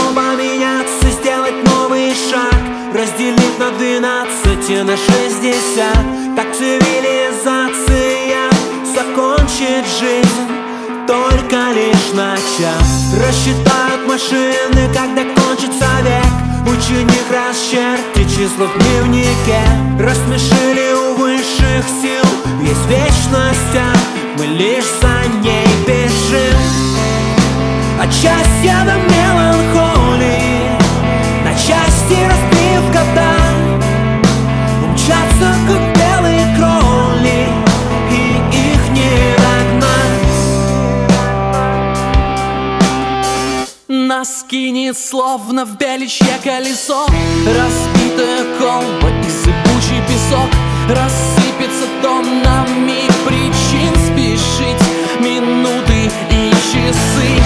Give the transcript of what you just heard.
поменяться, сделать новый шаг, разделить на 12 и на 60. Так цивилизация закончит жизнь только лишь на час. Рассчитают машины, когда кончится век. Ученик расчерти число в дневнике. Рассмешили у высших сил. Есть вечность, а мы лишь за ней бежим. От счастья до меланхолии, на части разбив года, умчатся как белые кроли, и их не догнать. Нас кинет словно в беличье колесо, разбитая колба и сыпучий песок. Рассыпется тоннами причин спешить, минуты и часы.